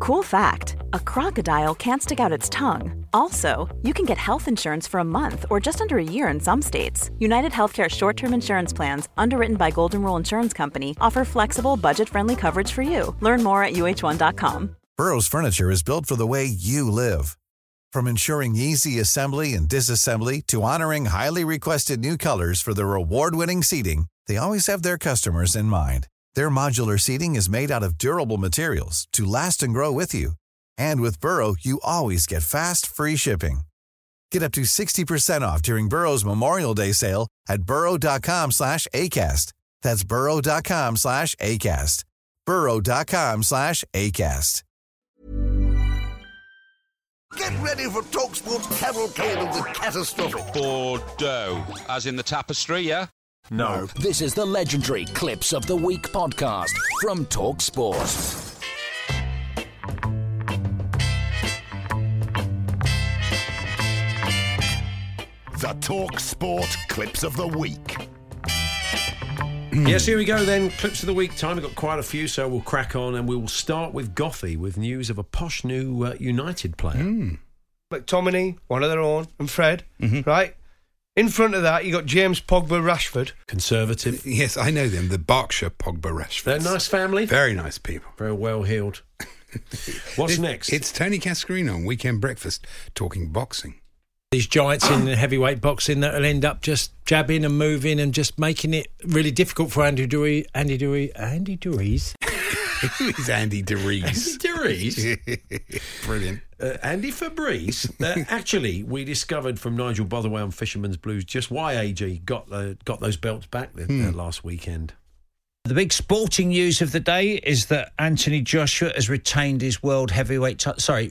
Cool fact, a crocodile can't stick out its tongue. Also, you can get health insurance for a month or just under a year in some states. United Healthcare short-term insurance plans, underwritten by Golden Rule Insurance Company, offer flexible, budget-friendly coverage for you. Learn more at uh1.com. Burrow's furniture is built for the way you live. From ensuring easy assembly and disassembly to honoring highly requested new colors for their award-winning seating, they always have their customers in mind. Their modular seating is made out of durable materials to last and grow with you. And with Burrow, you always get fast, free shipping. Get up to 60% off during Burrow's Memorial Day sale at burrow.com/ACAST. That's burrow.com/ACAST. burrow.com/ACAST. Get ready for TalkSport's cavalcade of the catastrophic. Bordeaux, as in the tapestry, yeah? No. This is the legendary Clips of the Week podcast from TalkSport. The TalkSport Clips of the Week. Yes, here we go then. Clips of the Week time. We've got quite a few, so we'll crack on and we will start with Goffey with news of a posh new United player. McTominay, one of their own, and Fred, right? In front of that, you got James Pogba Rashford. Conservative. Yes, I know them. The Berkshire Pogba Rashford. They're a nice family. Very nice people. Very well heeled. What's next? It's Tony Cascarino on Weekend Breakfast talking boxing. These giants in heavyweight boxing that will end up just jabbing and moving and just making it really difficult for Andy Derees. Who is Andy Derees? Andy Derees? Brilliant. Andy Fabrice. Actually, we discovered from Nigel Botherwell on Fisherman's Blues just why AJ got those belts back last weekend. The big sporting news of the day is that Anthony Joshua has regained his world heavyweight title,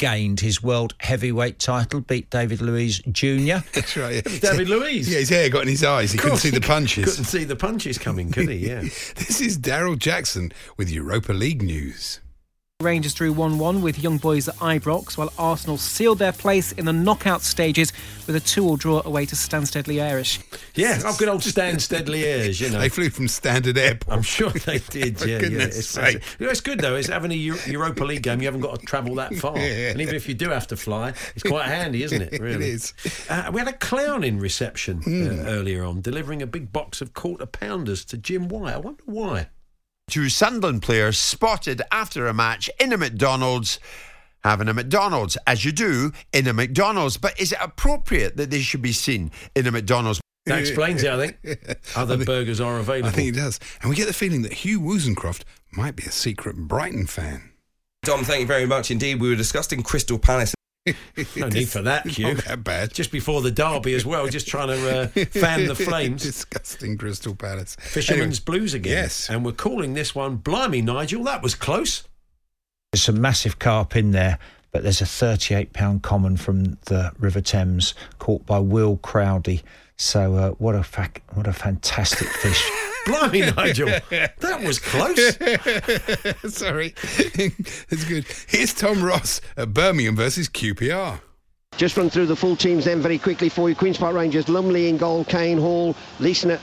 beat David Luiz Jr. That's right. Yeah. David Luiz. Yeah, his hair got in his eyes. He couldn't see the punches. Couldn't see the punches coming, could he? Yeah. This is Daryl Jackson with Europa League news. Rangers drew 1-1 with Young Boys at Ibrox, while Arsenal sealed their place in the knockout stages with a 2-2 draw away to Stansted Liège. Yeah, good old Stansted Liège, you know. They flew from Standard Airport. I'm sure they did, For goodness sake. It's good, though. It's having a Europa League game. You haven't got to travel that far. Yeah. And even if you do have to fly, it's quite handy, isn't it, really? It is. We had a clown in reception earlier on, delivering a big box of quarter-pounders to Jim White. I wonder why. Two Sunderland players spotted after a match in a McDonald's, having a McDonald's, as you do in a McDonald's. But is it appropriate that they should be seen in a McDonald's? That explains it, I think. Other burgers are available. I think it does. And we get the feeling that Hugh Wozencroft might be a secret Brighton fan. Dom, thank you very much indeed. We were discussing Crystal Palace. No need for that, Hugh. Not that bad. Just before the derby as well, just trying to fan the flames. Disgusting Crystal Palace. Fisherman's Blues again. Yes. And we're calling this one, blimey, Nigel, that was close. There's some massive carp in there, but there's a £38 common from the River Thames caught by Will Crowdy. So what a fantastic fish. Blimey, Nigel, that was close. Sorry. It's good. Here's Tom Ross at Birmingham versus QPR. Just run through the full teams then very quickly for you. Queen's Park Rangers, Lumley in goal, Kane, Hall, Leeson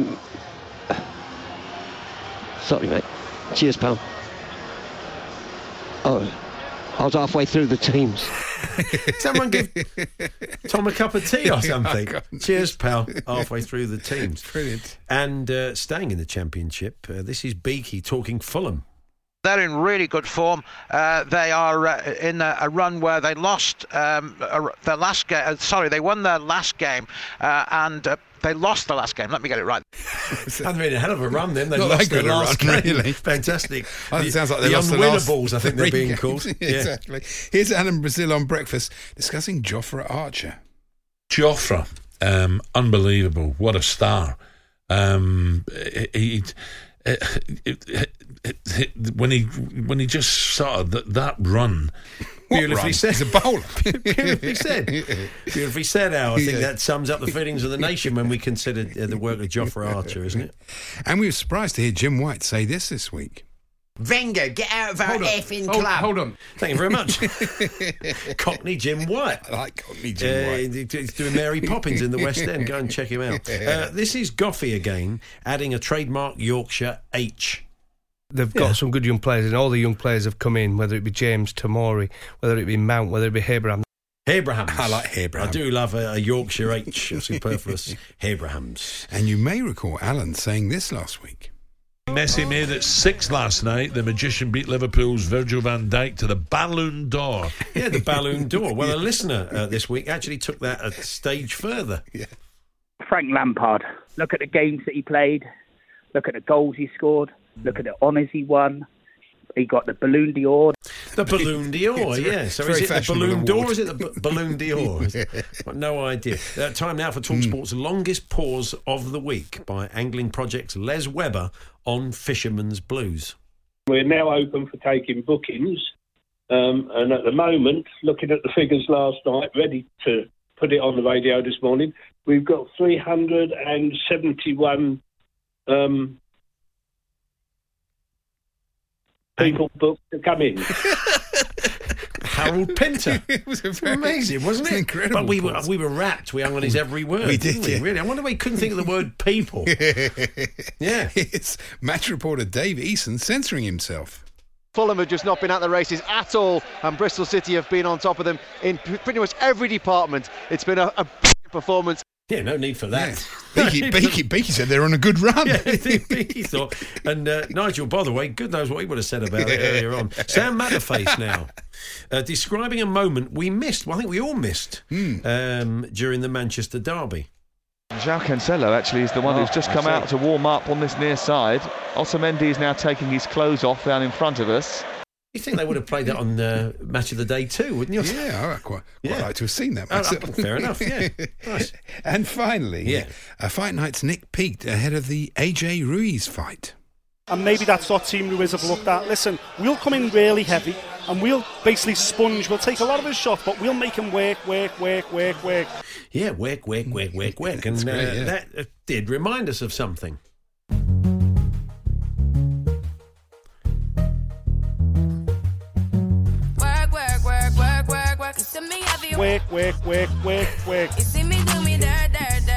sorry, mate. Cheers, pal. Oh, I was halfway through the teams. Someone give Tom a cup of tea or something. Cheers, pal. Halfway through the teams. Brilliant. And staying in the Championship, this is Beaky talking Fulham. They're in really good form. They are in a run where they lost their last game. They won their last game and they lost the last game. Let me get it right. Hadn't been a hell of a run then. They Not lost that good the a last run, game. really. Fantastic. It sounds like they the lost the unwinnables, last I think they're being called. Exactly. Here's Alan Brazil on breakfast discussing Jofra Archer. Jofra, unbelievable. What a star. When he just started that run. Beautifully said. He's a bowler. Beautifully said. Beautifully said, Al. I think that sums up the feelings of the nation when we consider the work of Jofra Archer, isn't it? And we were surprised to hear Jim White say this week. Wenger, get out of our effing club. Hold on. Thank you very much. Cockney Jim White. I like Cockney Jim White. He's doing Mary Poppins in the West End. Go and check him out. This is Goffey again, adding a trademark Yorkshire H. They've got some good young players, and all the young players have come in, whether it be James Tamori, whether it be Mount, whether it be Abraham. Abrahams. I like Abraham. I do love a Yorkshire H, superfluous Abrahams. And you may recall Alan saying this last week. Messi made it 6 last night. The magician beat Liverpool's Virgil van Dijk to the Ballon d'Or. Yeah, the Ballon d'Or. Well, a listener this week actually took that a stage further. Yeah. Frank Lampard. Look at the games that he played. Look at the goals he scored. Look at the honours he won. He got the Ballon d'Or. The Ballon d'Or, yeah. So is it the Ballon d'Or or is it the Ballon d'Or? I've got no idea. Time now for TalkSport's longest pause of the week by Angling Project's Les Webber on Fisherman's Blues. We're now open for taking bookings. And at the moment, looking at the figures last night, ready to put it on the radio this morning, we've got 371 people booked to come in. Harold Pinter. It was amazing, wasn't it? Incredible. But we were rapt. We hung on his every word. We didn't did, yeah. Really. I wonder why he couldn't think of the word people. Yeah. It's match reporter Dave Eason censoring himself. Fulham have just not been at the races at all, and Bristol City have been on top of them in pretty much every department. It's been a performance. Yeah, no need for that. Yeah. Beaky said they're on a good run. Yeah, Beaky thought. And Nigel Botherway, good knows what he would have said about it earlier on. Sam Matterface now, describing a moment we missed. Well, I think we all missed during the Manchester derby. João Cancelo actually is the one who's just come out to warm up on this near side. Otamendi is now taking his clothes off down in front of us. You think they would have played that on Match of the Day too, wouldn't you? Yeah, I'd quite like to have seen that myself. Fair enough, yeah. Nice. And finally, Fight Night's Nick peaked ahead of the AJ Ruiz fight. And maybe that's what Team Ruiz have looked at. Listen, we'll come in really heavy and we'll basically sponge. We'll take a lot of his shots, but we'll make him work. Yeah, work. And that did remind us of something. Work. You see me do me dirt.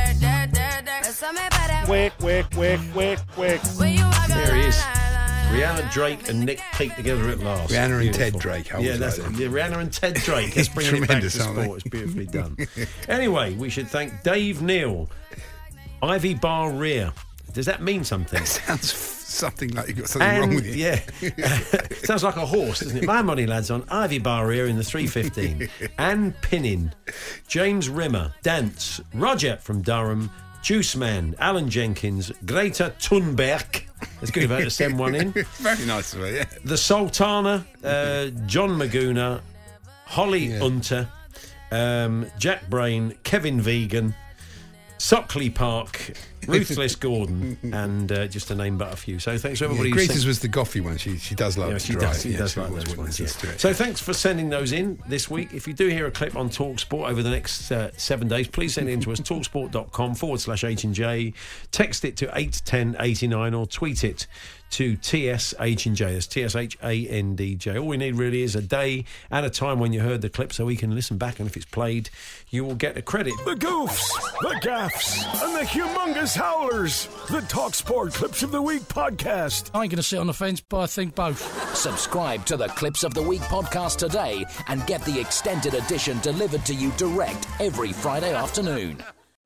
Work. There he is. Rihanna Drake and Nick Peake together at last. Rihanna and Ted Drake. That's it. Rihanna and Ted Drake. Let's bring it back to sport. It's beautifully done. Anyway, we should thank Dave Neal, Ivy Bar Rear. Does that mean something? It sounds something like you've got something wrong with you. Yeah. Sounds like a horse, doesn't it? My money, lads, on Ivy Bar Rear in the 315. Anne Pinnin, James Rimmer, Dance, Roger from Durham, Juice Man, Alan Jenkins, Greta Thunberg. It's good if I had to send one in. Very nice of her, yeah. The Sultana, John Maguna, Holly Hunter, Jack Brain, Kevin Vegan, Sockley Park, Ruthless Gordon, and just to name but a few. So thanks to everybody. Greeta's was the Goffy one. She does love to drive. She does like those ones. Yeah. So thanks for sending those in this week. If you do hear a clip on TalkSport over the next 7 days, please send it in to us, talksport.com/H&J. Text it to 81089 or tweet it to TSH&J. That's TSHANDJ. All we need really is a day and a time when you heard the clip so we can listen back, and if it's played, you will get a credit. The goofs, the gaffs, and the humongous howlers. The TalkSport Clips of the Week podcast. I ain't going to sit on the fence, but I think both. Subscribe to the Clips of the Week podcast today and get the extended edition delivered to you direct every Friday afternoon.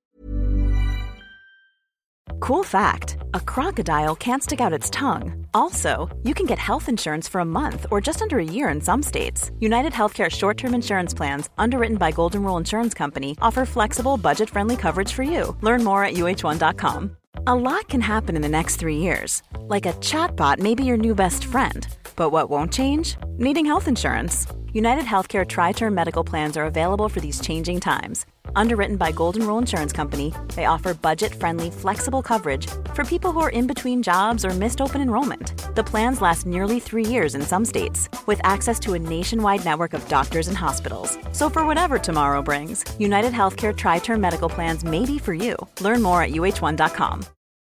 Cool fact, a crocodile can't stick out its tongue. Also, you can get health insurance for a month or just under a year in some states. United Healthcare short-term insurance plans, underwritten by Golden Rule Insurance Company, offer flexible, budget-friendly coverage for you. Learn more at UH1.com. A lot can happen in the next 3 years. Like a chatbot may be your new best friend. But what won't change? Needing health insurance. United Healthcare Tri-Term Medical Plans are available for these changing times. Underwritten by Golden Rule Insurance Company, they offer budget-friendly, flexible coverage for people who are in between jobs or missed open enrollment. The plans last nearly 3 years in some states, with access to a nationwide network of doctors and hospitals. So for whatever tomorrow brings, United Healthcare Tri-Term Medical Plans may be for you. Learn more at UH1.com.